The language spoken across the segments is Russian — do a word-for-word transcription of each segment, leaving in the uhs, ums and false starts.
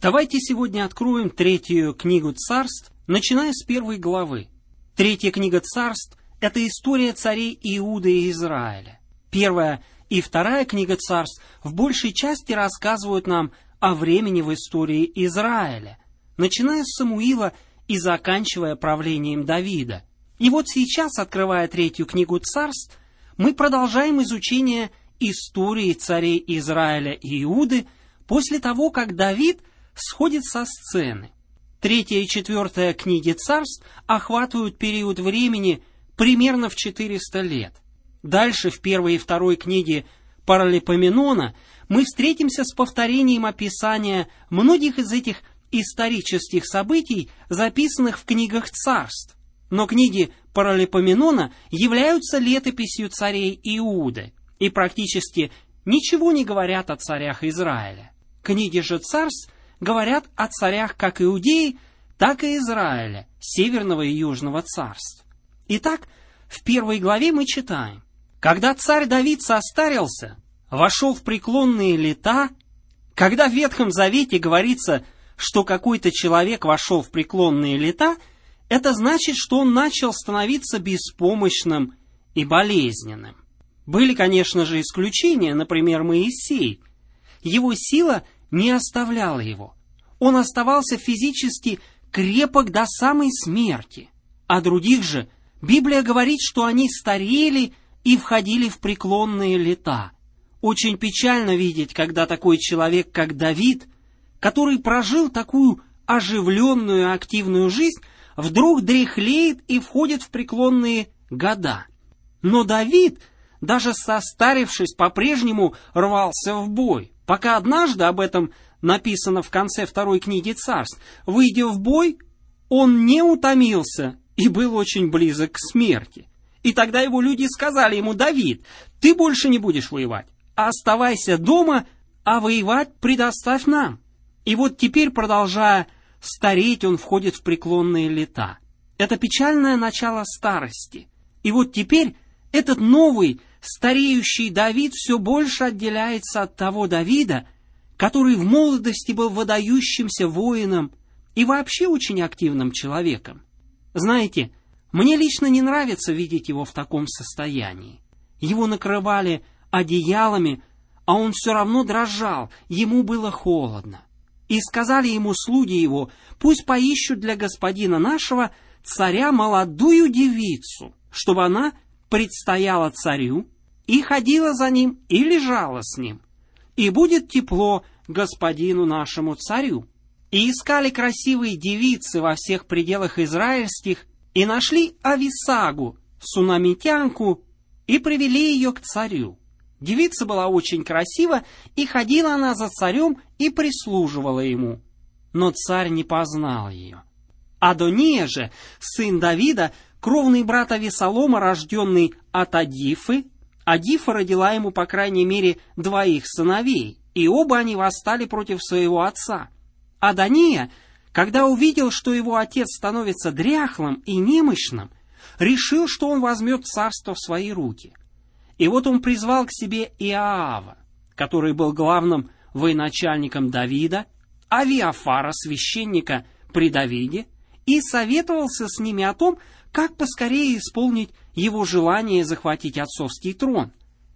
Давайте сегодня откроем третью книгу Царств, начиная с первой главы. Третья книга Царств – это история царей Иуды и Израиля. Первая и вторая книга Царств в большей части рассказывают нам о времени в истории Израиля, начиная с Самуила и заканчивая правлением Давида. И вот сейчас, открывая третью книгу Царств, мы продолжаем изучение истории царей Израиля и Иуды после того, как Давид сходит со сцены. Третья и четвертая книги Царств охватывают период времени примерно в четыреста лет. Дальше, в первой и второй книге Паралипоменона, мы встретимся с повторением описания многих из этих исторических событий, записанных в книгах Царств. Но книги Паралипоменона являются летописью царей Иуды и практически ничего не говорят о царях Израиля. Книги же Царств говорят о царях как Иудеи, так и Израиля, Северного и Южного царств. Итак, в первой главе мы читаем: «Когда царь Давид состарился, вошел в преклонные лета». Когда в Ветхом Завете говорится, что какой-то человек вошел в преклонные лета, это значит, что он начал становиться беспомощным и болезненным. Были, конечно же, исключения, например, Моисей. Его сила не оставляла его. Он оставался физически крепок до самой смерти. А других же Библия говорит, что они старели и входили в преклонные лета. Очень печально видеть, когда такой человек, как Давид, который прожил такую оживленную, активную жизнь, вдруг дряхлеет и входит в преклонные года. Но Давид, даже состарившись, по-прежнему рвался в бой, пока однажды, об этом написано в конце второй книги Царств, выйдя в бой, он не утомился и был очень близок к смерти. И тогда его люди сказали ему: «Давид, ты больше не будешь воевать, оставайся дома, а воевать предоставь нам». И вот теперь, продолжая стареть, он входит в преклонные лета. Это печальное начало старости. И вот теперь этот новый, стареющий Давид все больше отделяется от того Давида, который в молодости был выдающимся воином и вообще очень активным человеком. Знаете, мне лично не нравится видеть его в таком состоянии. Его накрывали одеялами, а он все равно дрожал, ему было холодно. И сказали ему слуги его: пусть поищут для господина нашего царя молодую девицу, чтобы она предстояла царю и ходила за ним и лежала с ним, и будет тепло господину нашему царю. И искали красивые девицы во всех пределах израильских, и нашли Ависагу, сунамитянку, и привели ее к царю. Девица была очень красива, и ходила она за царем и прислуживала ему. Но царь не познал ее. Адония же, сын Давида, кровный брат Авесолома, рожденный от Адифы. Адифа родила ему, по крайней мере, двоих сыновей, и оба они восстали против своего отца. Адония, когда увидел, что его отец становится дряхлым и немощным, решил, что он возьмет царство в свои руки. И вот он призвал к себе Иоава, который был главным военачальником Давида, Авиафара, священника при Давиде, и советовался с ними о том, как поскорее исполнить его желание захватить отцовский трон.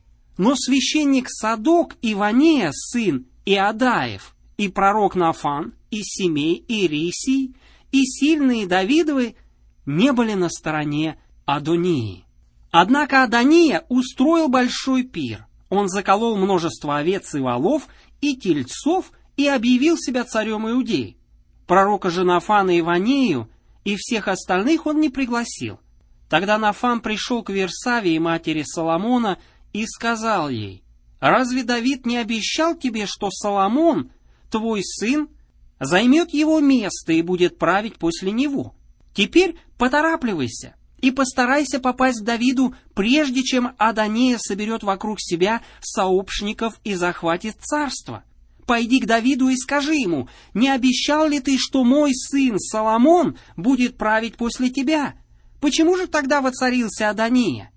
Но священник Садок и Ванея, сын Иадаев, и пророк Нафан, и Симей, и Рисий, и сильные Давидовы не были на стороне Адонии. Однако Адония устроил большой пир. Он заколол множество овец и волов, и тельцов, и объявил себя царем Иудеи. Пророка же Нафана и Ванею и всех остальных он не пригласил. Тогда Нафан пришел к Версавии, матери Соломона, и сказал ей: «Разве Давид не обещал тебе, что Соломон, твой сын, займет его место и будет править после него? Теперь поторапливайся и постарайся попасть к Давиду, прежде чем Адония соберет вокруг себя сообщников и захватит царство. Пойди к Давиду и скажи ему: не обещал ли ты, что мой сын Соломон будет править после тебя? Почему же тогда воцарился Адония?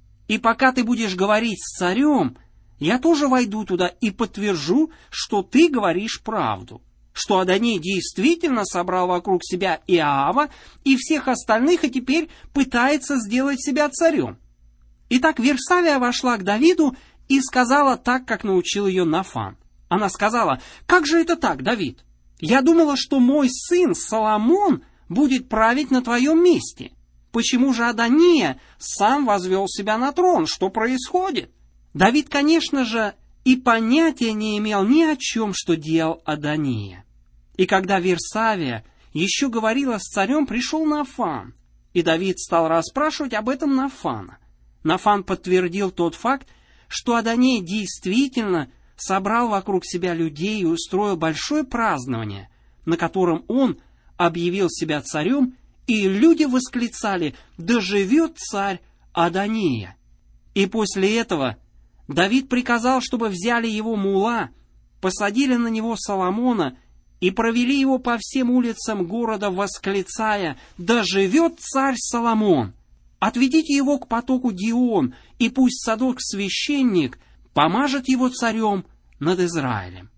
И пока ты будешь говорить с царем, я тоже войду туда и подтвержу, что ты говоришь правду, что Адония действительно собрал вокруг себя Иоава и всех остальных, и теперь пытается сделать себя царем. Итак, Версавия вошла к Давиду и сказала так, как научил ее Нафан. Она сказала: «Как же это так, Давид? Я думала, что мой сын Соломон будет править на твоем месте. Почему же Адония сам возвел себя на трон? Что происходит?» Давид, конечно же, и понятия не имел ни о чем, что делал Адония. И когда Версавия еще говорила с царем, пришел Нафан, и Давид стал расспрашивать об этом Нафана. Нафан подтвердил тот факт, что Адония действительно собрал вокруг себя людей и устроил большое празднование, на котором он объявил себя царем, и люди восклицали: «Да живет царь Адония!» И после этого Давид приказал, чтобы взяли его мула, посадили на него Соломона и провели его по всем улицам города, восклицая: «Да живет царь Соломон! Отведите его к потоку Гион, и пусть Садок-священник помажет его царем над Израилем».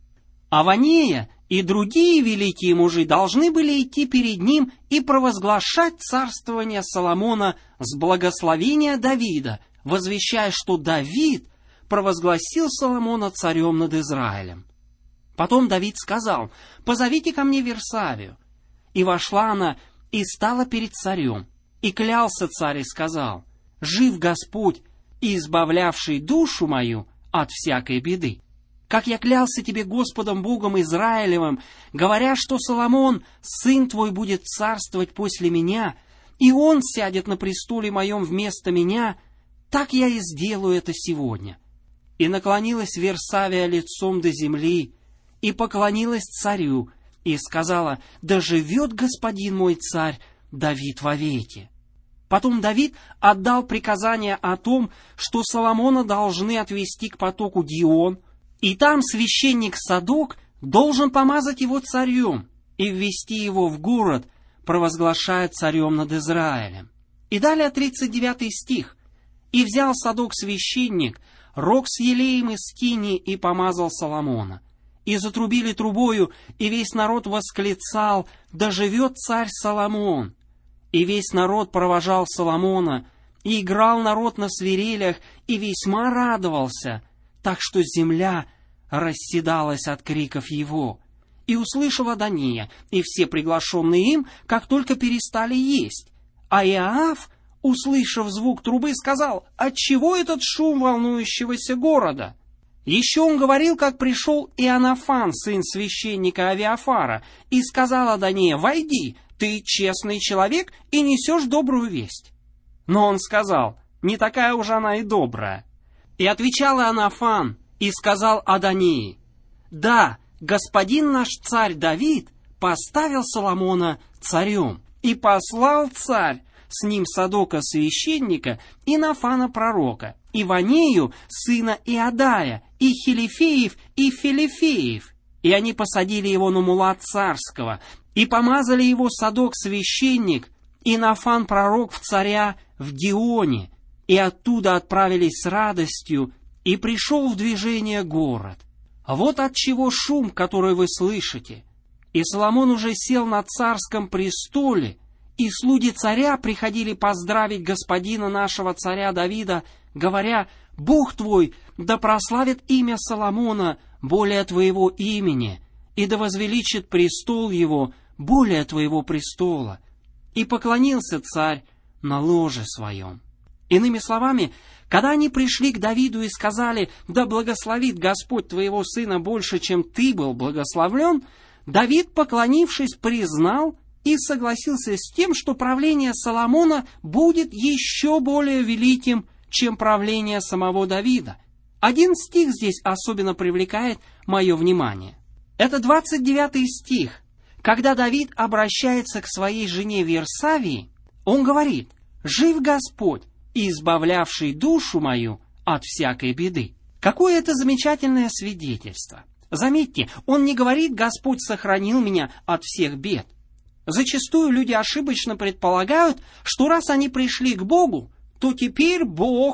Аванея и другие великие мужи должны были идти перед ним и провозглашать царствование Соломона с благословения Давида, возвещая, что Давид провозгласил Соломона царем над Израилем. Потом Давид сказал: «Позовите ко мне Версавию». И вошла она и стала перед царем. И клялся царь и сказал: «Жив Господь, избавлявший душу мою от всякой беды. Как я клялся тебе Господом Богом Израилевым, говоря, что Соломон, сын твой, будет царствовать после меня, и он сядет на престоле моем вместо меня, так я и сделаю это сегодня». И наклонилась Версавия лицом до земли, и поклонилась царю, и сказала: «Да живет господин мой царь Давид вовеки». Потом Давид отдал приказание о том, что Соломона должны отвести к потоку Гион, и там священник Садок должен помазать его царем и ввести его в город, провозглашая царем над Израилем. И далее тридцать девятый стих. «И взял Садок-священник рог с елеем из скинии и помазал Соломона. И затрубили трубою, и весь народ восклицал: «Да живет царь Соломон!» И весь народ провожал Соломона, и играл народ на свирелях, и весьма радовался, так что земля расседалась от криков его. И услышал Адония, и все приглашенные им, как только перестали есть. А Иоав, услышав звук трубы, сказал: «Отчего этот шум волнующегося города?» Еще он говорил, как пришел Иоаннафан, сын священника Авиафара, и сказал Адония: «Войди, ты честный человек и несешь добрую весть». Но он сказал: «Не такая уж она и добрая». И отвечал Иоаннафан и сказал Адонии: «Да, господин наш царь Давид поставил Соломона царем, и послал царь с ним Садока священника и Нафана пророка, и Ванею сына Иадая, и Хилифеев, и Филифеев. И они посадили его на мула царского, и помазали его Садок священник и Нафан пророк в царя в Гионе, и оттуда отправились с радостью, и пришел в движение город. Вот отчего шум, который вы слышите. И Соломон уже сел на царском престоле, и слуги царя приходили поздравить господина нашего царя Давида, говоря: «Бог твой да прославит имя Соломона более твоего имени, и да возвеличит престол его более твоего престола». И поклонился царь на ложе своем. Иными словами, когда они пришли к Давиду и сказали: «Да благословит Господь твоего сына больше, чем ты был благословлен», Давид, поклонившись, признал и согласился с тем, что правление Соломона будет еще более великим, чем правление самого Давида. Один стих здесь особенно привлекает мое внимание. Это двадцать девятый стих. Когда Давид обращается к своей жене Версавии, он говорит: «Жив Господь, избавлявший душу мою от всякой беды». Какое это замечательное свидетельство! Заметьте, он не говорит: «Господь сохранил меня от всех бед». Зачастую люди ошибочно предполагают, что раз они пришли к Богу, то теперь Бог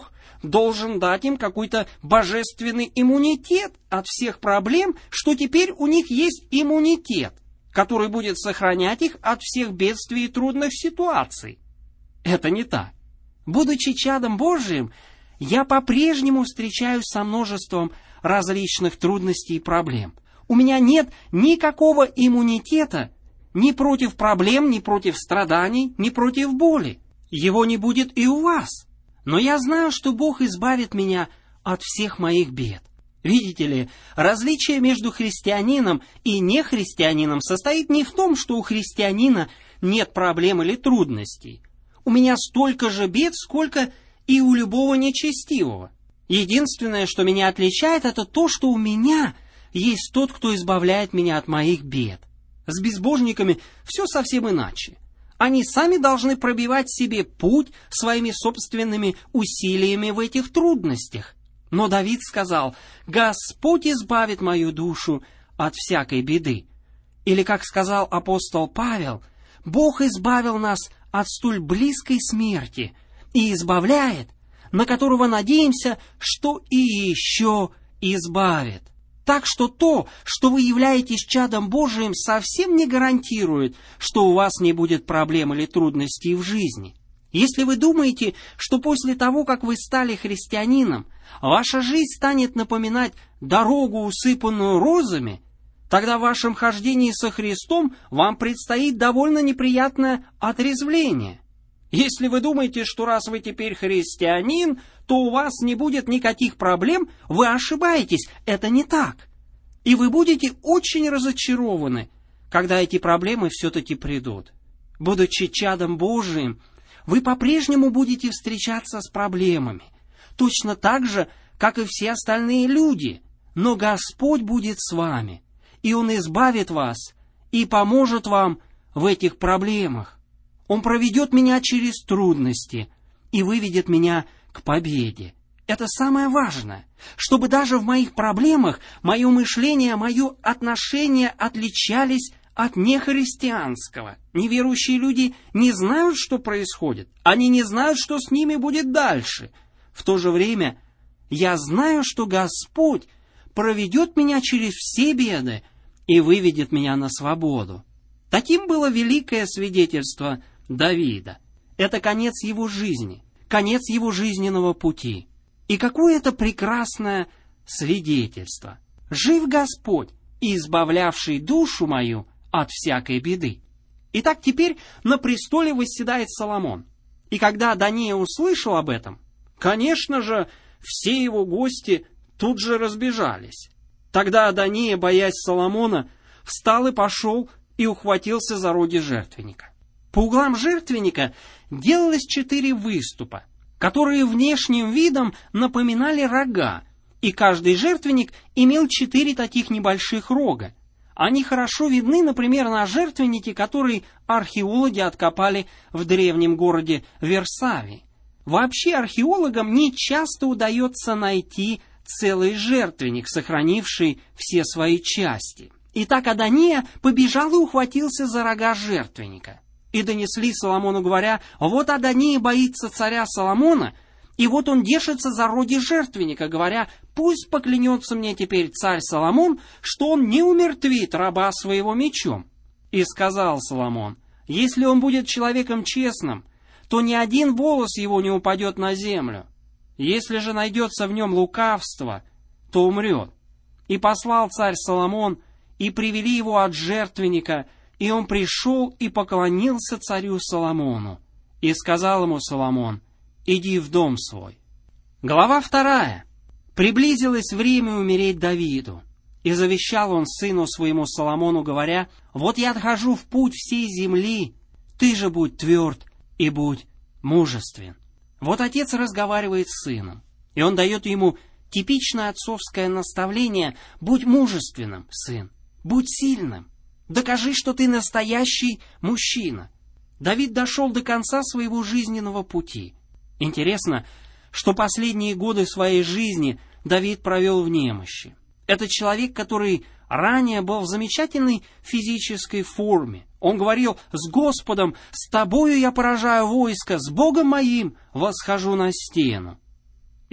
должен дать им какой-то божественный иммунитет от всех проблем, что теперь у них есть иммунитет, который будет сохранять их от всех бедствий и трудных ситуаций. Это не так. Будучи чадом Божиим, я по-прежнему встречаюсь со множеством различных трудностей и проблем. У меня нет никакого иммунитета ни против проблем, ни против страданий, ни против боли. Его не будет и у вас. Но я знаю, что Бог избавит меня от всех моих бед. Видите ли, различие между христианином и нехристианином состоит не в том, что у христианина нет проблем или трудностей. У меня столько же бед, сколько и у любого нечестивого. Единственное, что меня отличает, это то, что у меня есть тот, кто избавляет меня от моих бед. С безбожниками все совсем иначе. Они сами должны пробивать себе путь своими собственными усилиями в этих трудностях. Но Давид сказал: «Господь избавит мою душу от всякой беды». Или, как сказал апостол Павел, Бог избавил нас от столь близкой смерти и избавляет, на которого надеемся, что и еще избавит. Так что то, что вы являетесь чадом Божиим, совсем не гарантирует, что у вас не будет проблем или трудностей в жизни. Если вы думаете, что после того, как вы стали христианином, ваша жизнь станет напоминать дорогу, усыпанную розами, тогда в вашем хождении со Христом вам предстоит довольно неприятное отрезвление. Если вы думаете, что раз вы теперь христианин, то у вас не будет никаких проблем, вы ошибаетесь, это не так. И вы будете очень разочарованы, когда эти проблемы все-таки придут. Будучи чадом Божиим, вы по-прежнему будете встречаться с проблемами, точно так же, как и все остальные люди, но Господь будет с вами, и Он избавит вас и поможет вам в этих проблемах. Он проведет меня через трудности и выведет меня к победе. Это самое важное, чтобы даже в моих проблемах мое мышление, мое отношение отличались от нехристианского. Неверующие люди не знают, что происходит. Они не знают, что с ними будет дальше. В то же время я знаю, что Господь проведет меня через все беды и выведет меня на свободу. Таким было великое свидетельство Давида. Это конец его жизни, конец его жизненного пути. И какое это прекрасное свидетельство! Жив Господь, избавлявший душу мою от всякой беды. Итак, теперь на престоле восседает Соломон. И когда Адония услышал об этом, конечно же, все его гости тут же разбежались. Тогда Адония, боясь Соломона, встал и пошел и ухватился за роги жертвенника. По углам жертвенника делалось четыре выступа, которые внешним видом напоминали рога, и каждый жертвенник имел четыре таких небольших рога. Они хорошо видны, например, на жертвеннике, который археологи откопали в древнем городе Версавии. Вообще археологам не часто удается найти целый жертвенник, сохранивший все свои части. Итак, Адония побежал и ухватился за рога жертвенника. И донесли Соломону, говоря: «Вот Адония боится царя Соломона, и вот он держится за роги жертвенника, говоря: пусть поклянется мне теперь царь Соломон, что он не умертвит раба своего мечом». И сказал Соломон: «Если он будет человеком честным, то ни один волос его не упадет на землю. Если же найдется в нем лукавство, то умрет». И послал царь Соломон, и привели его от жертвенника, и он пришел и поклонился царю Соломону. И сказал ему Соломон: «Иди в дом свой». Глава вторая. Приблизилось время умереть Давиду. И завещал он сыну своему Соломону, говоря: «Вот я отхожу в путь всей земли, ты же будь тверд и будь мужествен». Вот отец разговаривает с сыном, и он дает ему типичное отцовское наставление: «Будь мужественным, сын, будь сильным, докажи, что ты настоящий мужчина». Давид дошел до конца своего жизненного пути. Интересно, что последние годы своей жизни Давид провел в немощи. Это человек, который ранее был в замечательной физической форме. Он говорил: «С Господом, с тобою я поражаю войско, с Богом моим восхожу на стену».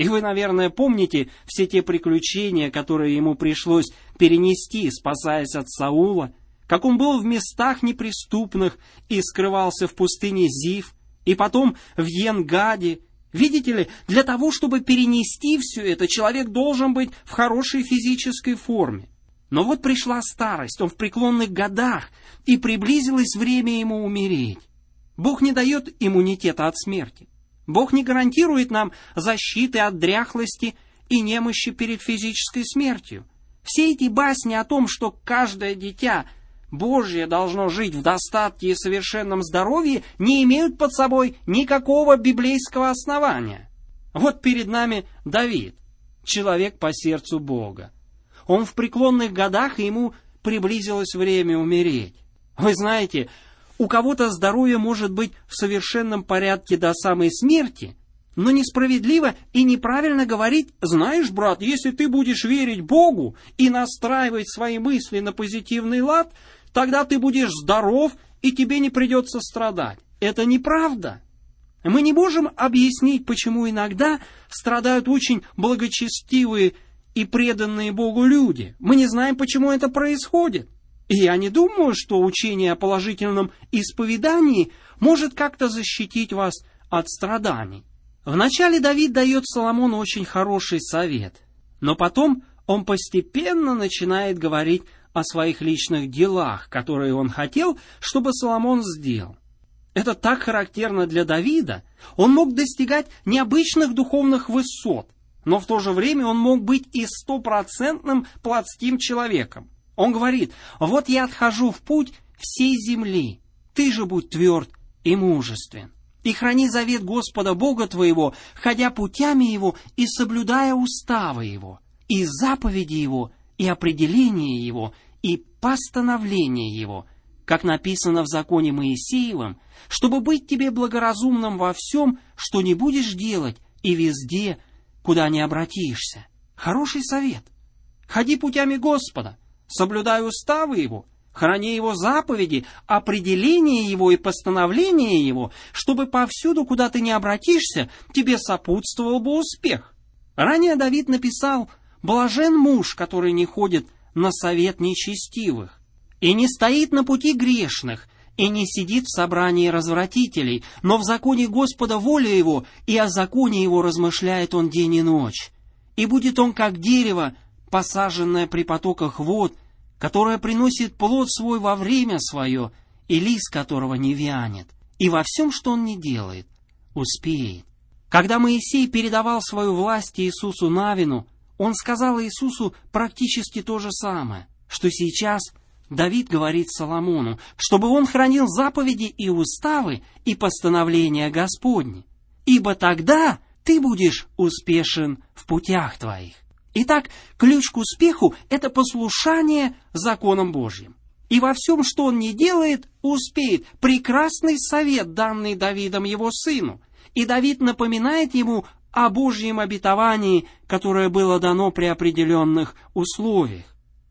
И вы, наверное, помните все те приключения, которые ему пришлось перенести, спасаясь от Саула, как он был в местах неприступных и скрывался в пустыне Зив, и потом в Ен-Гаде. Видите ли, для того, чтобы перенести все это, человек должен быть в хорошей физической форме. Но вот пришла старость, он в преклонных годах, и приблизилось время ему умереть. Бог не дает иммунитета от смерти. Бог не гарантирует нам защиты от дряхлости и немощи перед физической смертью. Все эти басни о том, что каждое дитя Божье должно жить в достатке и совершенном здоровье, не имеют под собой никакого библейского основания. Вот перед нами Давид, человек по сердцу Бога. Он в преклонных годах, и ему приблизилось время умереть. Вы знаете, у кого-то здоровье может быть в совершенном порядке до самой смерти, но несправедливо и неправильно говорить: знаешь, брат, если ты будешь верить Богу и настраивать свои мысли на позитивный лад, тогда ты будешь здоров, и тебе не придется страдать. Это неправда. Мы не можем объяснить, почему иногда страдают очень благочестивые и преданные Богу люди. Мы не знаем, почему это происходит. И я не думаю, что учение о положительном исповедании может как-то защитить вас от страданий. Вначале Давид дает Соломону очень хороший совет, но потом он постепенно начинает говорить о своих личных делах, которые он хотел, чтобы Соломон сделал. Это так характерно для Давида. Он мог достигать необычных духовных высот, но в то же время он мог быть и стопроцентным плотским человеком. Он говорит: «Вот я отхожу в путь всей земли, ты же будь тверд и мужествен, и храни завет Господа Бога твоего, ходя путями Его и соблюдая уставы Его, и заповеди Его, и определения Его, и постановления Его, как написано в законе Моисеевом, чтобы быть тебе благоразумным во всем, что не будешь делать, и везде, куда не обратишься». Хороший совет. Ходи путями Господа, соблюдай уставы Его, храни Его заповеди, определения Его и постановления Его, чтобы повсюду, куда ты не обратишься, тебе сопутствовал бы успех. Ранее Давид написал: «Блажен муж, который не ходит на совет нечестивых, и не стоит на пути грешных, и не сидит в собрании развратителей, но в законе Господа воля его, и о законе его размышляет он день и ночь. И будет он как дерево, посаженное при потоках вод, которое приносит плод свой во время свое, и лист которого не вянет, и во всем, что он не делает, успеет». Когда Моисей передавал свою власть Иисусу Навину, он сказал Иисусу практически то же самое, что сейчас Давид говорит Соломону, чтобы он хранил заповеди и уставы и постановления Господни, ибо тогда ты будешь успешен в путях твоих. Итак, ключ к успеху – это послушание законам Божьим. И во всем, что он не делает, успеет. Прекрасный совет, данный Давидом его сыну. И Давид напоминает ему о Божьем обетовании, которое было дано при определенных условиях.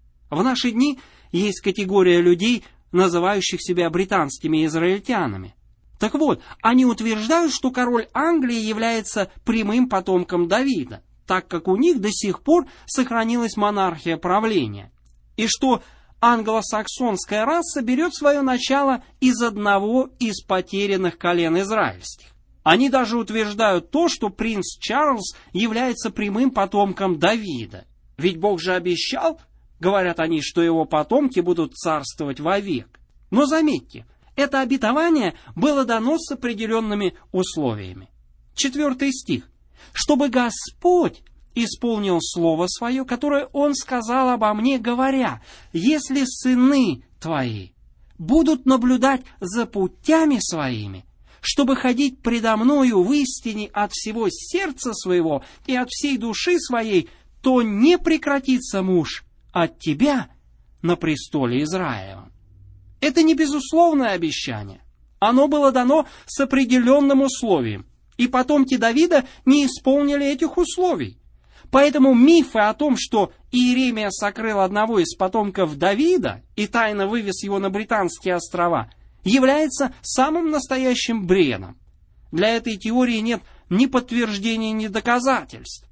В наши дни есть категория людей, называющих себя британскими израильтянами. Так вот, они утверждают, что король Англии является прямым потомком Давида, так как у них до сих пор сохранилась монархия правления, и что англосаксонская раса берет свое начало из одного из потерянных колен израильских. Они даже утверждают то, что принц Чарльз является прямым потомком Давида. Ведь Бог же обещал, говорят они, что его потомки будут царствовать вовек. Но заметьте, это обетование было дано с определенными условиями. Четвертый стих. «Чтобы Господь исполнил слово свое, которое Он сказал обо мне, говоря: если сыны твои будут наблюдать за путями своими, чтобы ходить предо мною в истине от всего сердца своего и от всей души своей, то не прекратится муж от тебя на престоле Израилевом». Это не безусловное обещание. Оно было дано с определенным условием, и потомки Давида не исполнили этих условий. Поэтому мифы о том, что Иеремия сокрыл одного из потомков Давида и тайно вывез его на Британские острова, является самым настоящим бредом. Для этой теории нет ни подтверждений, ни доказательств.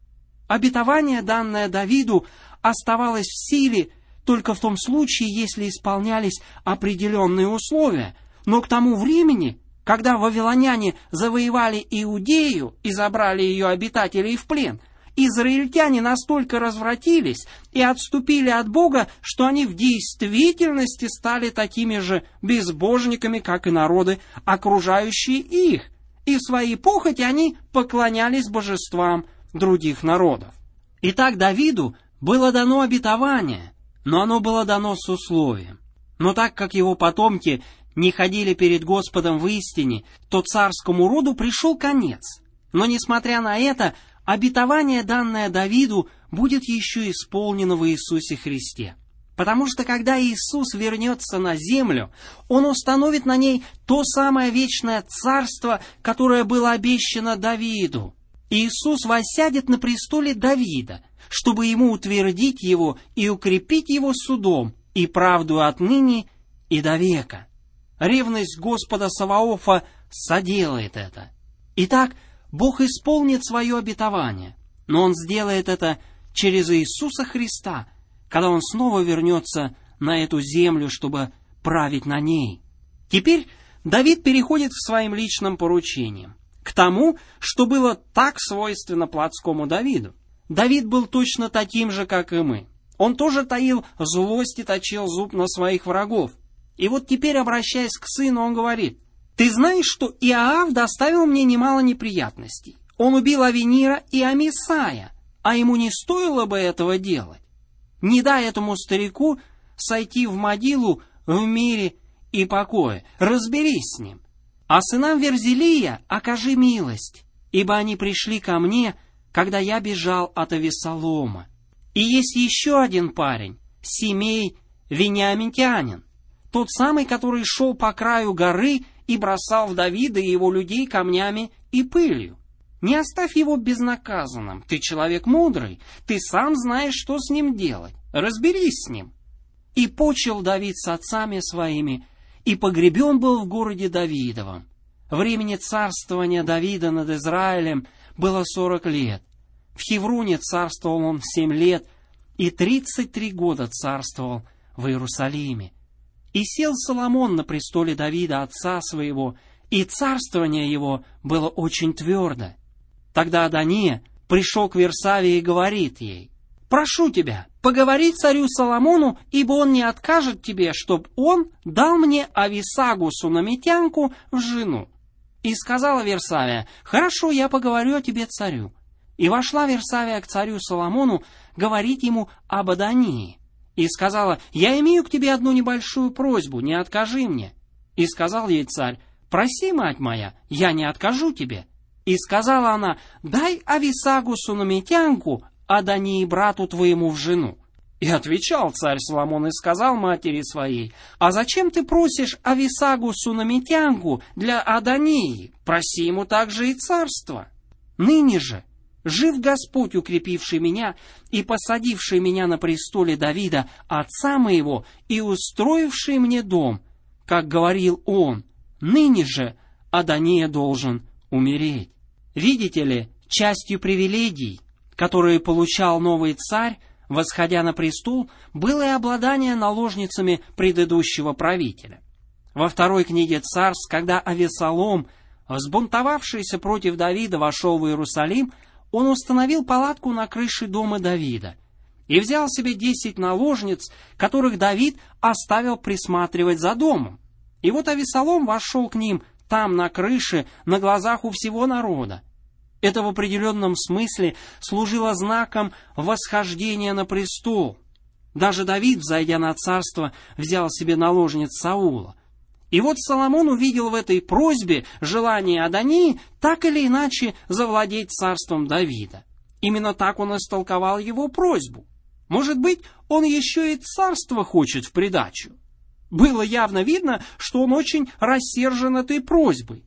Обетование, данное Давиду, оставалось в силе только в том случае, если исполнялись определенные условия. Но к тому времени, когда вавилоняне завоевали Иудею и забрали ее обитателей в плен, израильтяне настолько развратились и отступили от Бога, что они в действительности стали такими же безбожниками, как и народы, окружающие их, и в своей похоти они поклонялись божествам других народов. Итак, Давиду было дано обетование, но оно было дано с условием. Но так как его потомки не ходили перед Господом в истине, то царскому роду пришел конец. Но, несмотря на это, обетование, данное Давиду, будет еще исполнено в Иисусе Христе. Потому что, когда Иисус вернется на землю, Он установит на ней то самое вечное царство, которое было обещано Давиду. Иисус воссядет на престоле Давида, чтобы Ему утвердить его и укрепить его судом и правду отныне и до века. Ревность Господа Саваофа соделает это. Итак, Бог исполнит свое обетование, но Он сделает это через Иисуса Христа, когда Он снова вернется на эту землю, чтобы править на ней. Теперь Давид переходит к своим личным поручениям, к тому, что было так свойственно плотскому Давиду. Давид был точно таким же, как и мы. Он тоже таил злость и точил зуб на своих врагов. И вот теперь, обращаясь к сыну, он говорит: «Ты знаешь, что Иоав доставил мне немало неприятностей. Он убил Авенира и Амисая, а ему не стоило бы этого делать. Не дай этому старику сойти в могилу в мире и покое. Разберись с ним. А сынам Верзелия окажи милость, ибо они пришли ко мне, когда я бежал от Авессалома. И есть еще один парень, Симей Вениамитянин, тот самый, который шел по краю горы и бросал в Давида и его людей камнями и пылью. Не оставь его безнаказанным. Ты человек мудрый, ты сам знаешь, что с ним делать. Разберись с ним». И почил Давид с отцами своими, и погребен был в городе Давидовом. Времени царствования Давида над Израилем было сорок лет. В Хевроне царствовал он семь лет, и тридцать три года царствовал в Иерусалиме. И сел Соломон на престоле Давида, отца своего, и царствование его было очень твердо. Тогда Адония пришел к Версавии и говорит ей: «Прошу тебя, поговори царю Соломону, ибо он не откажет тебе, чтоб он дал мне Ависагу сунамитянку в жену». И сказала Версавия: «Хорошо, я поговорю о тебе царю». И вошла Версавия к царю Соломону говорить ему об Адонии. И сказала: «Я имею к тебе одну небольшую просьбу, не откажи мне». И сказал ей царь: «Проси, мать моя, я не откажу тебе». И сказала она: «Дай Ависагу сунамитянку Адонии брату твоему в жену». И отвечал царь Соломон и сказал матери своей: «А зачем ты просишь Ависагу сунамитянку для Адонии? Проси ему также и царство. Ныне же жив Господь, укрепивший меня и посадивший меня на престоле Давида, отца моего, и устроивший мне дом, как говорил он, ныне же Адония должен умереть». Видите ли, частью привилегий, которые получал новый царь, восходя на престол, было и обладание наложницами предыдущего правителя. Во второй книге Царств, когда Авессалом, взбунтовавшийся против Давида, вошел в Иерусалим, он установил палатку на крыше дома Давида и взял себе десять наложниц, которых Давид оставил присматривать за домом. И вот Авессалом вошел к ним там, на крыше, на глазах у всего народа. Это в определенном смысле служило знаком восхождения на престол. Даже Давид, взойдя на царство, взял себе наложниц Саула. И вот Соломон увидел в этой просьбе желание Адонии так или иначе завладеть царством Давида. Именно так он истолковал его просьбу. Может быть, он еще и царство хочет в придачу. Было явно видно, что он очень рассержен этой просьбой.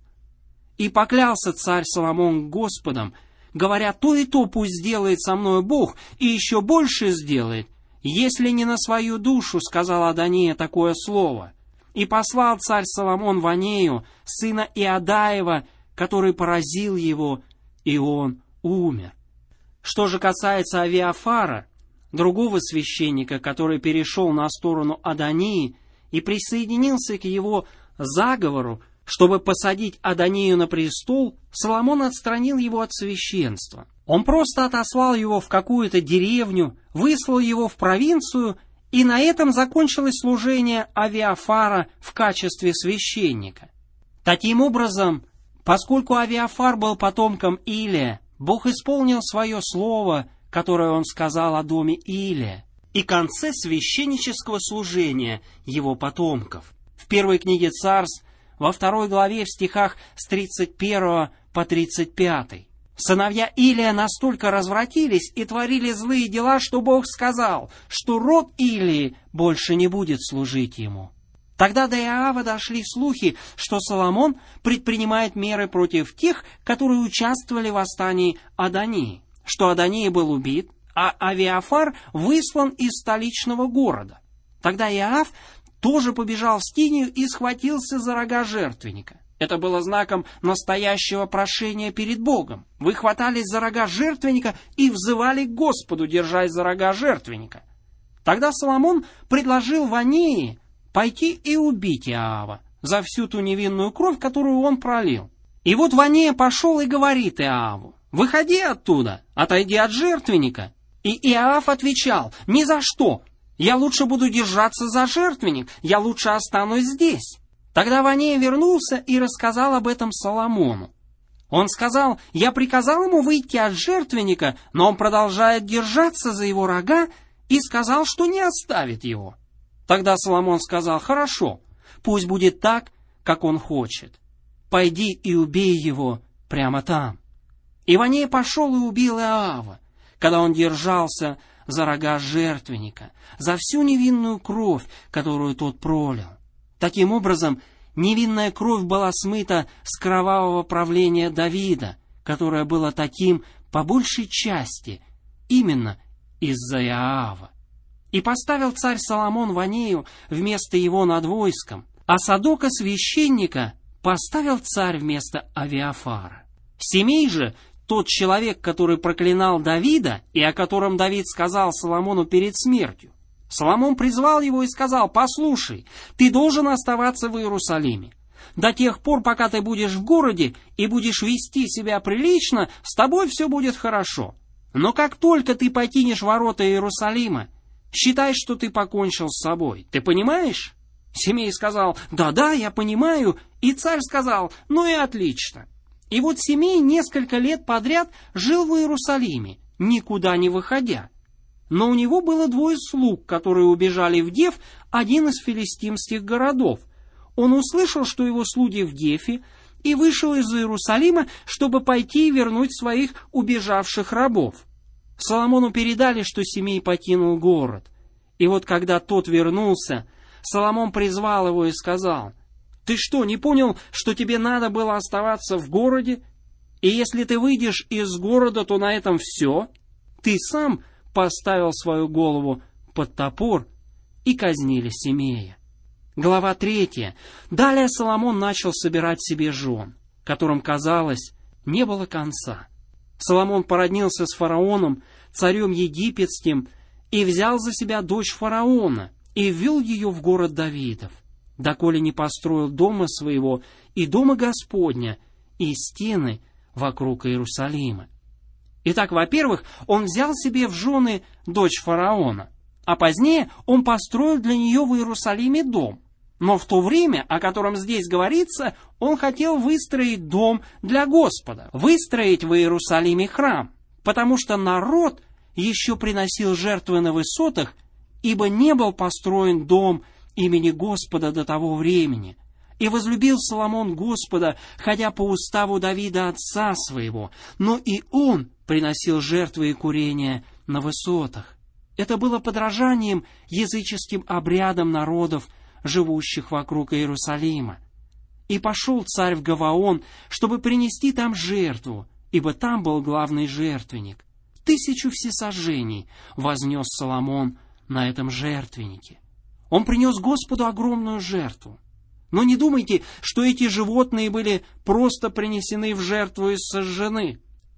И поклялся царь Соломон Господом, говоря: «То и то пусть сделает со мной Бог, и еще больше сделает, если не на свою душу, — сказала Адония такое слово». И послал царь Соломон Ванею, сына Иадаева, который поразил его, и он умер. Что же касается Авиафара, другого священника, который перешел на сторону Адонии и присоединился к его заговору, чтобы посадить Адонию на престол, Соломон отстранил его от священства. Он просто отослал его в какую-то деревню, выслал его в провинцию, и на этом закончилось служение Авиафара в качестве священника. Таким образом, поскольку Авиафар был потомком Илия, Бог исполнил свое слово, которое он сказал о доме Илия, и конце священнического служения его потомков. В первой книге Царств, во второй главе, в стихах с тридцать первого по тридцать пятый. Сыновья Илия настолько развратились и творили злые дела, что Бог сказал, что род Илии больше не будет служить ему. Тогда до Иоава дошли слухи, что Соломон предпринимает меры против тех, которые участвовали в восстании Адонии, что Адония был убит, а Авиафар выслан из столичного города. Тогда Иоав тоже побежал в скинию и схватился за рога жертвенника. Это было знаком настоящего прошения перед Богом. Вы хватались за рога жертвенника и взывали к Господу, держась за рога жертвенника. Тогда Соломон предложил Ванеи пойти и убить Иоава за всю ту невинную кровь, которую он пролил. И вот Ванея пошел и говорит Иоаву: «Выходи оттуда, отойди от жертвенника». И Иоав отвечал: «Ни за что, я лучше буду держаться за жертвенник, я лучше останусь здесь». Тогда Ванея вернулся и рассказал об этом Соломону. Он сказал: «Я приказал ему выйти от жертвенника, но он продолжает держаться за его рога и сказал, что не оставит его». Тогда Соломон сказал: «Хорошо, пусть будет так, как он хочет. Пойди и убей его прямо там». И Ванея пошел и убил Иоава, когда он держался за рога жертвенника, за всю невинную кровь, которую тот пролил. Таким образом, невинная кровь была смыта с кровавого правления Давида, которое было таким по большей части именно из-за Иоава. И поставил царь Соломон Ванею вместо его над войском, а Садока священника поставил царь вместо Авиафара. Семей же, тот человек, который проклинал Давида и о котором Давид сказал Соломону перед смертью, Соломон призвал его и сказал: «Послушай, ты должен оставаться в Иерусалиме. До тех пор, пока ты будешь в городе и будешь вести себя прилично, с тобой все будет хорошо. Но как только ты покинешь ворота Иерусалима, считай, что ты покончил с собой. Ты понимаешь?» Семей сказал: «Да-да, я понимаю». И царь сказал: «Ну и отлично». И вот Семей несколько лет подряд жил в Иерусалиме, никуда не выходя. Но у него было двое слуг, которые убежали в Геф, один из филистимских городов. Он услышал, что его слуги в Гефе, и вышел из Иерусалима, чтобы пойти и вернуть своих убежавших рабов. Соломону передали, что Семей покинул город. И вот когда тот вернулся, Соломон призвал его и сказал: «Ты что, не понял, что тебе надо было оставаться в городе? И если ты выйдешь из города, то на этом все. Ты сам поставил свою голову под топор, и казнили Семея». Глава третья. Далее Соломон начал собирать себе жен, которым, казалось, не было конца. Соломон породнился с фараоном, царем египетским, и взял за себя дочь фараона, и ввел ее в город Давидов, доколе не построил дома своего и дома Господня, и стены вокруг Иерусалима. Итак, во-первых, он взял себе в жены дочь фараона, а позднее он построил для нее в Иерусалиме дом. Но в то время, о котором здесь говорится, он хотел выстроить дом для Господа, выстроить в Иерусалиме храм, потому что народ еще приносил жертвы на высотах, ибо не был построен дом имени Господа до того времени. И возлюбил Соломон Господа, ходя по уставу Давида отца своего, но и он приносил жертвы и курения на высотах. Это было подражанием языческим обрядам народов, живущих вокруг Иерусалима. И пошел царь в Гаваон, чтобы принести там жертву, ибо там был главный жертвенник. Тысячу всесожжений вознес Соломон на этом жертвеннике. Он принес Господу огромную жертву. Но не думайте, что эти животные были просто принесены в жертву и сожжены.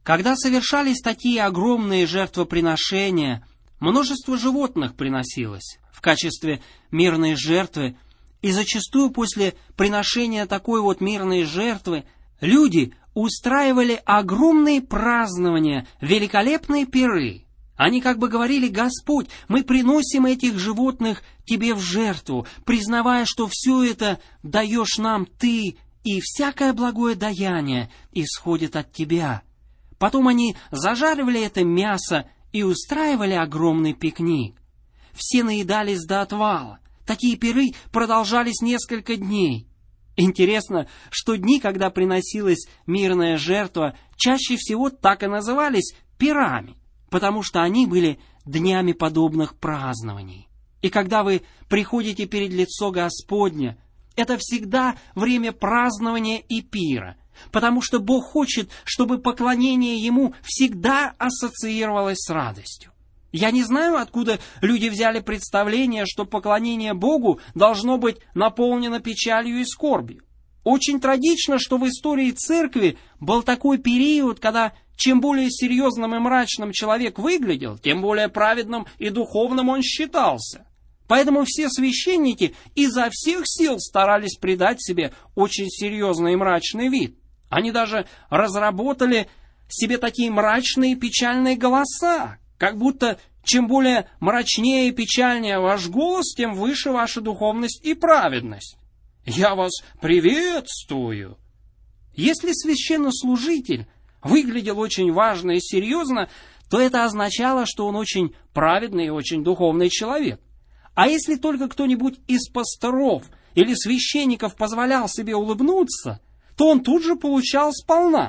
Когда совершались такие огромные жертвоприношения, множество животных приносилось в качестве мирной жертвы, и зачастую после приношения такой вот мирной жертвы люди устраивали огромные празднования, великолепные пиры. Они как бы говорили: «Господь, мы приносим этих животных Тебе в жертву, признавая, что все это даешь нам Ты, и всякое благое даяние исходит от Тебя». Потом они зажаривали это мясо и устраивали огромный пикник. Все наедались до отвала. Такие пиры продолжались несколько дней. Интересно, что дни, когда приносилась мирная жертва, чаще всего так и назывались пирами, потому что они были днями подобных празднований. И когда вы приходите перед лицо Господня, это всегда время празднования и пира, потому что Бог хочет, чтобы поклонение Ему всегда ассоциировалось с радостью. Я не знаю, откуда люди взяли представление, что поклонение Богу должно быть наполнено печалью и скорбью. Очень трагично, что в истории церкви был такой период, когда чем более серьезным и мрачным человек выглядел, тем более праведным и духовным он считался. Поэтому все священники изо всех сил старались придать себе очень серьезный и мрачный вид. Они даже разработали себе такие мрачные и печальные голоса, как будто чем более мрачнее и печальнее ваш голос, тем выше ваша духовность и праведность. Я вас приветствую. Если священнослужитель выглядел очень важно и серьезно, то это означало, что он очень праведный и очень духовный человек. А если только кто-нибудь из пасторов или священников позволял себе улыбнуться, то он тут же получал сполна.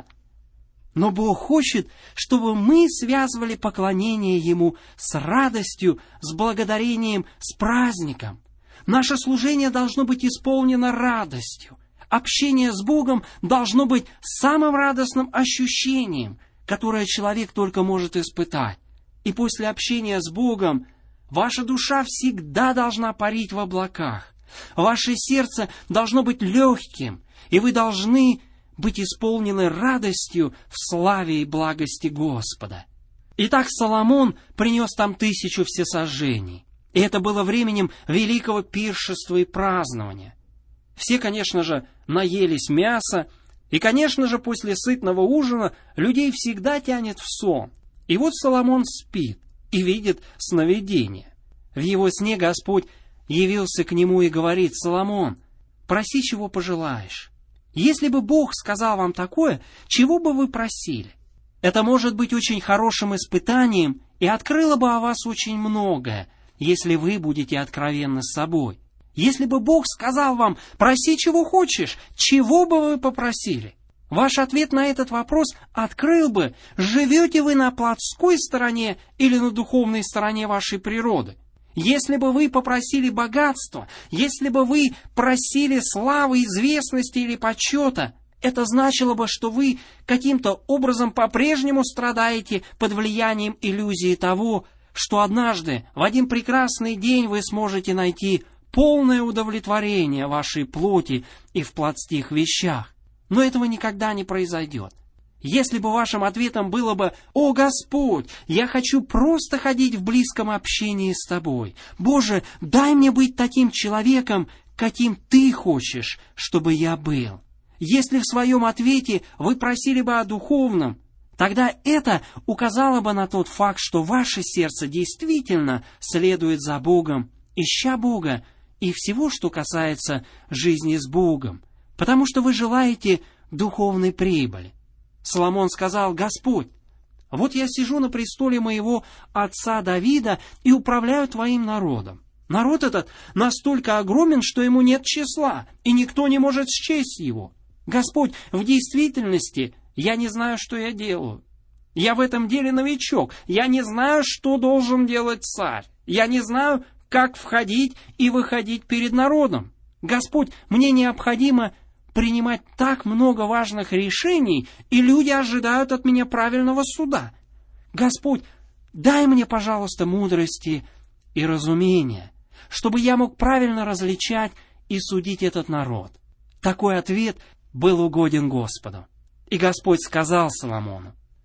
Но Бог хочет, чтобы мы связывали поклонение Ему с радостью, с благодарением, с праздником. Наше служение должно быть исполнено радостью. Общение с Богом должно быть самым радостным ощущением, которое человек только может испытать. И после общения с Богом ваша душа всегда должна парить в облаках. Ваше сердце должно быть легким, и вы должны быть исполнены радостью в славе и благости Господа. Итак, Соломон принес там тысячу всесожжений. И это было временем великого пиршества и празднования. Все, конечно же, наелись мяса, и, конечно же, после сытного ужина людей всегда тянет в сон. И вот Соломон спит и видит сновидение. В его сне Господь явился к нему и говорит: «Соломон, проси, чего пожелаешь. Если бы Бог сказал вам такое, чего бы вы просили? Это может быть очень хорошим испытанием и открыло бы о вас очень многое, если вы будете откровенны с собой. Если бы Бог сказал вам: проси, чего хочешь, чего бы вы попросили? Ваш ответ на этот вопрос открыл бы, живете вы на плотской стороне или на духовной стороне вашей природы. Если бы вы попросили богатства, если бы вы просили славы, известности или почета, это значило бы, что вы каким-то образом по-прежнему страдаете под влиянием иллюзии того, что однажды, в один прекрасный день, вы сможете найти полное удовлетворение вашей плоти и в плотских вещах. Но этого никогда не произойдет. Если бы вашим ответом было бы: «О Господь, я хочу просто ходить в близком общении с Тобой. Боже, дай мне быть таким человеком, каким Ты хочешь, чтобы я был». Если в своем ответе вы просили бы о духовном, тогда это указало бы на тот факт, что ваше сердце действительно следует за Богом, ища Бога и всего, что касается жизни с Богом, потому что вы желаете духовной прибыли. Соломон сказал: «Господь, вот я сижу на престоле моего отца Давида и управляю Твоим народом. Народ этот настолько огромен, что ему нет числа, и никто не может счесть его. Господь, в действительности я не знаю, что я делаю. Я в этом деле новичок. Я не знаю, что должен делать царь. Я не знаю, как входить и выходить перед народом. Господь, мне необходимо принимать так много важных решений, и люди ожидают от меня правильного суда. Господь, дай мне, пожалуйста, мудрости и разумения, чтобы я мог правильно различать и судить этот народ». Такой ответ был угоден Господу. И Господь сказал Соломону: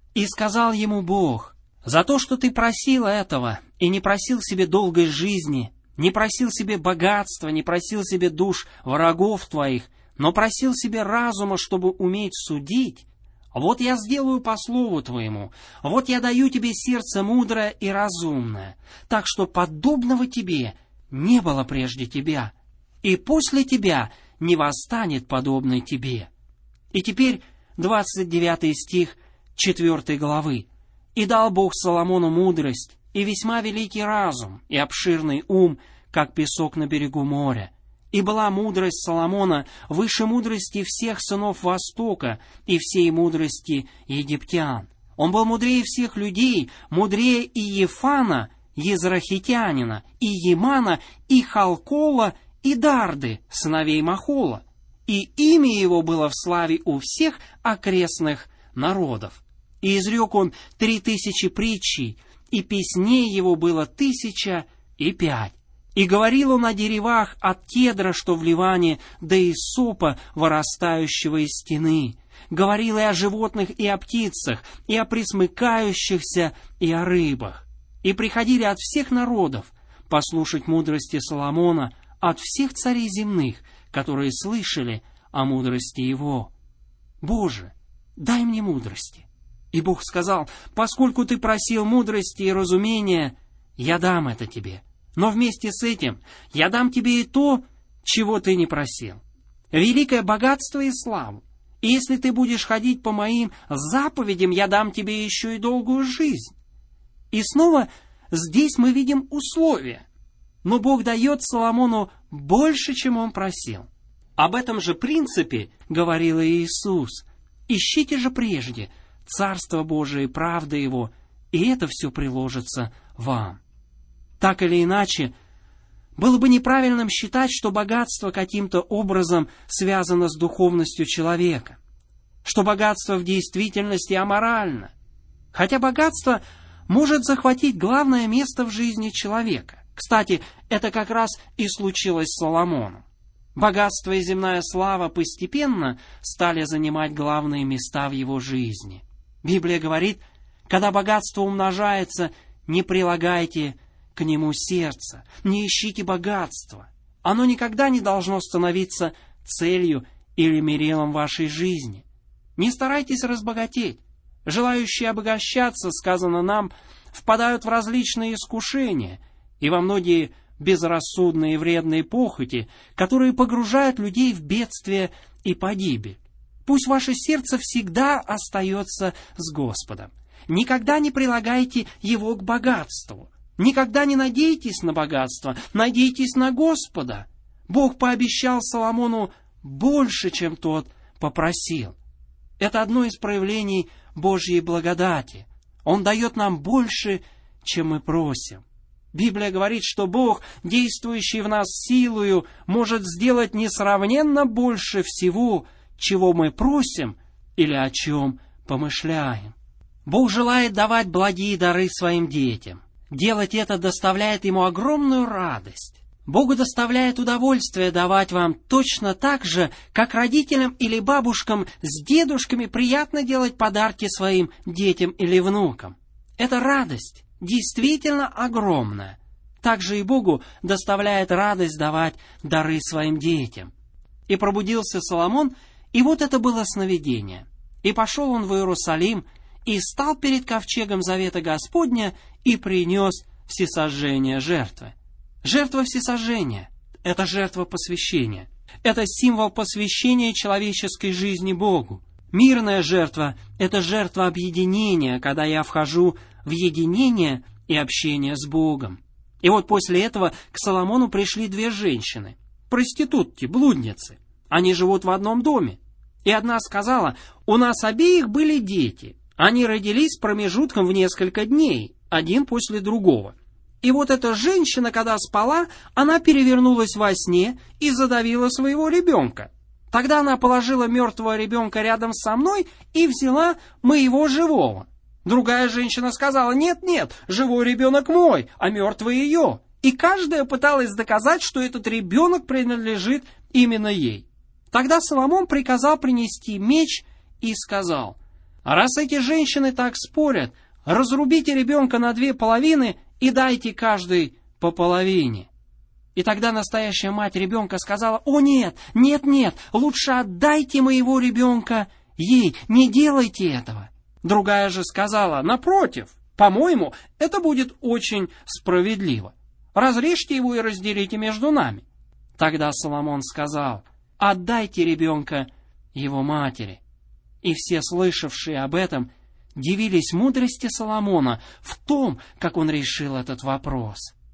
И сказал ему Бог: «За то, что ты просил этого, и не просил себе долгой жизни, не просил себе богатства, не просил себе душ врагов твоих, но просил себе разума, чтобы уметь судить, вот я сделаю по слову твоему, вот я даю тебе сердце мудрое и разумное, так что подобного тебе не было прежде тебя, и после тебя не восстанет подобный тебе». И теперь двадцать девятый стих четвёртой главы. «И дал Бог Соломону мудрость, и весьма великий разум, и обширный ум, как песок на берегу моря. И была мудрость Соломона выше мудрости всех сынов Востока и всей мудрости египтян. Он был мудрее всех людей, мудрее и Ефана, Езрахитянина, и Емана, и Халкола, и Дарды, сыновей Махола. И имя его было в славе у всех окрестных народов. И изрек он три тысячи притчей, и песней его было тысяча и пять. И говорил он о деревах от кедра, что в Ливане, до исопа, вырастающего из стены. Говорил и о животных, и о птицах, и о пресмыкающихся, и о рыбах. И приходили от всех народов послушать мудрости Соломона, от всех царей земных, которые слышали о мудрости его. Боже, дай мне мудрости. И Бог сказал: поскольку ты просил мудрости и разумения, я дам это тебе. Но вместе с этим я дам тебе и то, чего ты не просил. Великое богатство и славу. И если ты будешь ходить по моим заповедям, я дам тебе еще и долгую жизнь. И снова здесь мы видим условия. Но Бог дает Соломону больше, чем он просил. Об этом же принципе говорил Иисус: ищите же прежде Царство Божие и правда Его, и это все приложится вам. Так или иначе, было бы неправильным считать, что богатство каким-то образом связано с духовностью человека, что богатство в действительности аморально, хотя богатство может захватить главное место в жизни человека. Кстати, это как раз и случилось с Соломоном. Богатство и земная слава постепенно стали занимать главные места в его жизни. Библия говорит: когда богатство умножается, не прилагайте к нему сердца, не ищите богатства. Оно никогда не должно становиться целью или мерилом вашей жизни. Не старайтесь разбогатеть. Желающие обогащаться, сказано нам, впадают в различные искушения и во многие безрассудные и вредные похоти, которые погружают людей в бедствие и погибель. Пусть ваше сердце всегда остается с Господом. Никогда не прилагайте его к богатству. Никогда не надейтесь на богатство, надейтесь на Господа. Бог пообещал Соломону больше, чем тот попросил. Это одно из проявлений Божьей благодати. Он дает нам больше, чем мы просим. Библия говорит, что Бог, действующий в нас силою, может сделать несравненно больше всего, чего мы просим или о чем помышляем. Бог желает давать благие дары своим детям. Делать это доставляет Ему огромную радость. Богу доставляет удовольствие давать вам точно так же, как родителям или бабушкам с дедушками приятно делать подарки своим детям или внукам. Эта радость действительно огромная. Также и Богу доставляет радость давать дары своим детям. И пробудился Соломон, и вот это было сновидение. И пошел он в Иерусалим, и стал перед ковчегом завета Господня, и принес всесожжение жертвы. Жертва всесожжения – это жертва посвящения. Это символ посвящения человеческой жизни Богу. Мирная жертва – это жертва объединения, когда я вхожу в единение и общение с Богом. И вот после этого к Соломону пришли две женщины, проститутки, блудницы. Они живут в одном доме. И одна сказала: «У нас обеих были дети. Они родились с промежутком в несколько дней, один после другого. И вот эта женщина, когда спала, она перевернулась во сне и задавила своего ребенка. Тогда она положила мертвого ребенка рядом со мной и взяла моего живого. Другая женщина сказала: нет, нет, живой ребенок мой, а мертвый ее». И каждая пыталась доказать, что этот ребенок принадлежит именно ей. Тогда Соломон приказал принести меч и сказал: А раз эти женщины так спорят, разрубите ребенка на две половины и дайте каждой по половине. И тогда настоящая мать ребенка сказала: «О нет, нет, нет, лучше отдайте моего ребенка ей, не делайте этого». Другая же сказала: «Напротив, по-моему, это будет очень справедливо. Разрежьте его и разделите между нами». Тогда Соломон сказал: «Отдайте ребенка его матери». И все, слышавшие об этом, дивились мудрости Соломона в том, как он решил этот вопрос.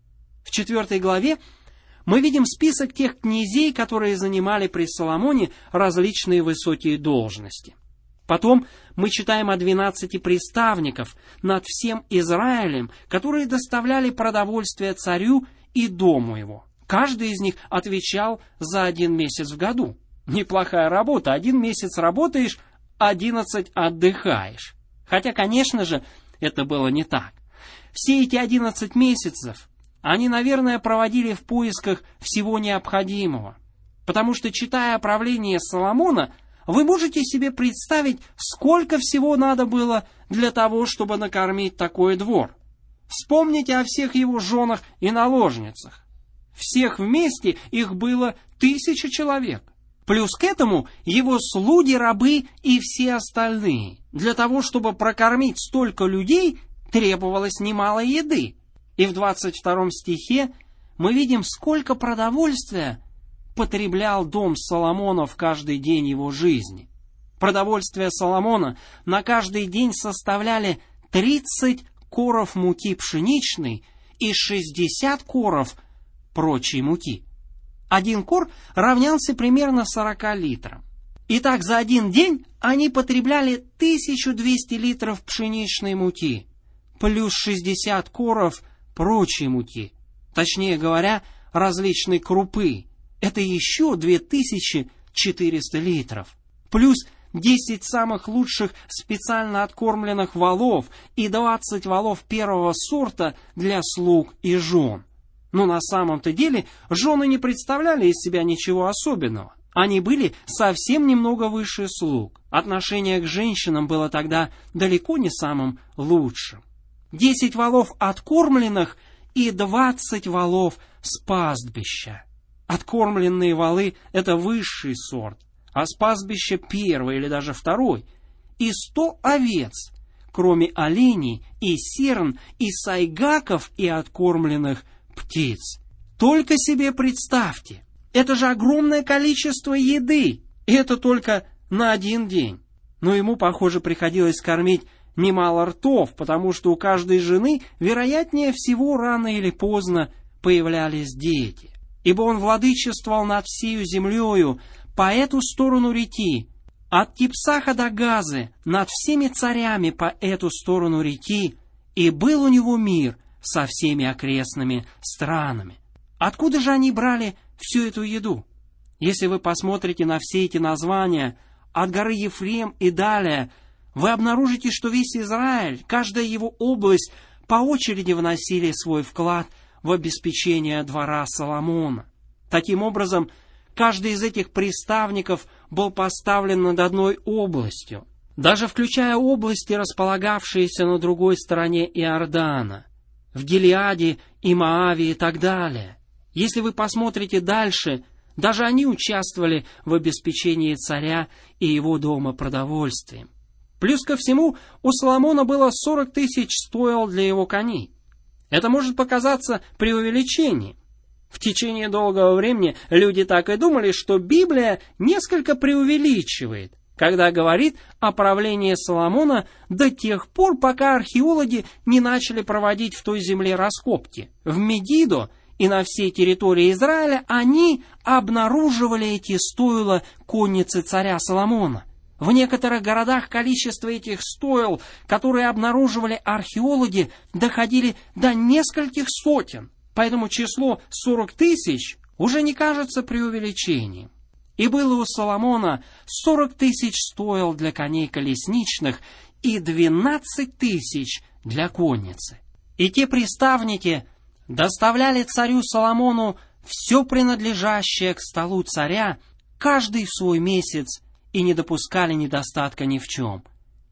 В четвертой главе мы видим список тех князей, которые занимали при Соломоне различные высокие должности. Потом мы читаем о двенадцати приставников над всем Израилем, которые доставляли продовольствие царю и дому его. Каждый из них отвечал за один месяц в году. Неплохая работа. Один месяц работаешь, одиннадцать отдыхаешь. Хотя, конечно же, это было не так. Все эти одиннадцать месяцев они, наверное, проводили в поисках всего необходимого. Потому что, читая о правлении Соломона, вы можете себе представить, сколько всего надо было для того, чтобы накормить такой двор. Вспомните о всех его женах и наложницах. Всех вместе их было тысяча человек. Плюс к этому его слуги, рабы и все остальные. Для того, чтобы прокормить столько людей, требовалось немало еды. И в двадцать втором стихе мы видим, сколько продовольствия потреблял дом Соломона в каждый день его жизни. Продовольствие Соломона на каждый день составляли тридцать коров муки пшеничной и шестьдесят коров прочей муки. Один кор равнялся примерно сорока литрам. Итак, за один день они потребляли тысячу двести литров пшеничной муки, плюс шестьдесят коров прочей муки, точнее говоря, различной крупы. Это еще две тысячи четыреста литров, плюс десять самых лучших специально откормленных волов и двадцать волов первого сорта для слуг и жен. Но на самом-то деле жены не представляли из себя ничего особенного. Они были совсем немного выше слуг. Отношение к женщинам было тогда далеко не самым лучшим. Десять волов откормленных и двадцать волов с пастбища. Откормленные валы — это высший сорт, а с пастбища первый или даже второй. И сто овец, кроме оленей и серн, и сайгаков, и откормленных птиц. Только себе представьте, это же огромное количество еды, и это только на один день. Но ему, похоже, приходилось кормить немало ртов, потому что у каждой жены, вероятнее всего, рано или поздно появлялись дети. Ибо он владычествовал над всею землею по эту сторону реки, от Типсаха до Газы, над всеми царями по эту сторону реки, и был у него мир со всеми окрестными странами. Откуда же они брали всю эту еду? Если вы посмотрите на все эти названия, от горы Ефрем и далее, вы обнаружите, что весь Израиль, каждая его область по очереди вносили свой вклад в обеспечение двора Соломона. Таким образом, каждый из этих приставников был поставлен над одной областью, даже включая области, располагавшиеся на другой стороне Иордана, в Гилеаде и Моаве и так далее. Если вы посмотрите дальше, даже они участвовали в обеспечении царя и его дома продовольствием. Плюс ко всему, у Соломона было сорок тысяч стоил для его коней. Это может показаться преувеличением. В течение долгого времени люди так и думали, что Библия несколько преувеличивает, когда говорит о правлении Соломона до тех пор, пока археологи не начали проводить в той земле раскопки. В Мегидо и на всей территории Израиля они обнаруживали эти стойла конницы царя Соломона. В некоторых городах количество этих стоил, которые обнаруживали археологи, доходили до нескольких сотен. Поэтому число сорок тысяч уже не кажется преувеличением. И было у Соломона сорок тысяч стоил для коней колесничных и двенадцать тысяч для конницы. И те приставники доставляли царю Соломону все принадлежащее к столу царя, каждый в свой месяц, и не допускали недостатка ни в чем.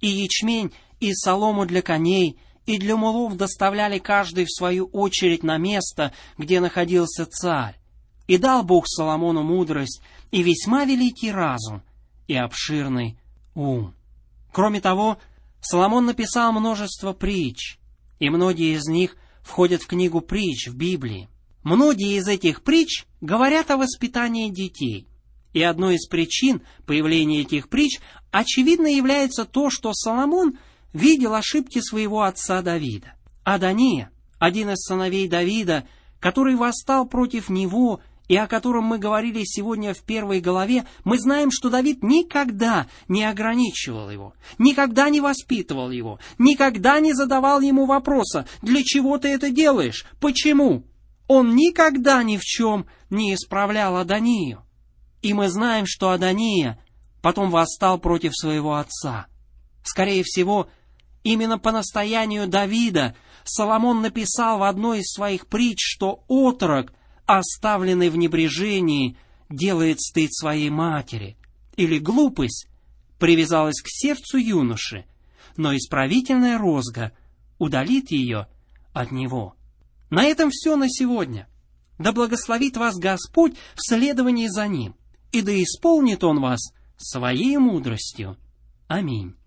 и ячмень, и солому для коней, и для мулов доставляли каждый в свою очередь на место, где находился царь. И дал Бог Соломону мудрость, и весьма великий разум, и обширный ум. Кроме того, Соломон написал множество притч, и многие из них входят в книгу притч в Библии. Многие из этих притч говорят о воспитании детей. И одной из причин появления этих притч очевидно является то, что Соломон видел ошибки своего отца Давида. Адония, один из сыновей Давида, который восстал против него и о котором мы говорили сегодня в первой главе, мы знаем, что Давид никогда не ограничивал его, никогда не воспитывал его, никогда не задавал ему вопроса: «Для чего ты это делаешь? Почему?» Он никогда ни в чем не исправлял Адонию. И мы знаем, что Адония потом восстал против своего отца. Скорее всего, именно по настоянию Давида Соломон написал в одной из своих притч, что отрок, оставленный в небрежении, делает стыд своей матери, или глупость привязалась к сердцу юноши, но исправительная розга удалит ее от него. На этом все на сегодня. Да благословит вас Господь в следовании за Ним, и да исполнит Он вас своей мудростью. Аминь.